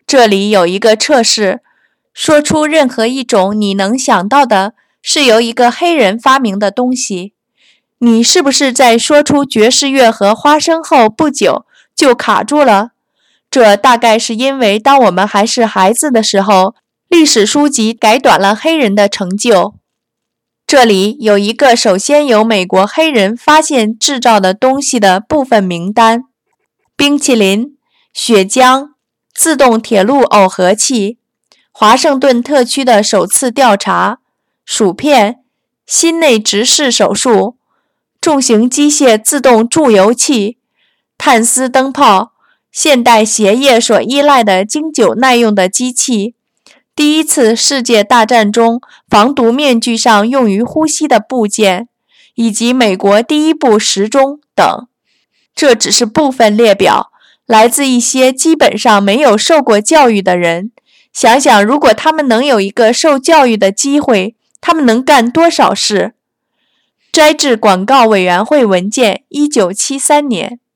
这里有一个测试，说出任何一种你能想到的是由一个黑人发明的东西。你是不是在说出爵士乐和花生后不久就卡住了？这大概是因为当我们还是孩子的时候，历史书籍改短了黑人的成就。这里有一个首先由美国黑人发现制造的东西的部分名单：冰淇淋、血浆、自动铁路耦合器、华盛顿特区的首次调查、薯片、心内直视手术、重型机械自动注油器、碳丝灯泡、现代鞋业所依赖的经久耐用的机器、第一次世界大战中防毒面具上用于呼吸的部件，以及美国第一部时钟等。这只是部分列表，来自一些基本上没有受过教育的人。想想如果他们能有一个受教育的机会，他们能干多少事？摘自广告委员会文件，1973年。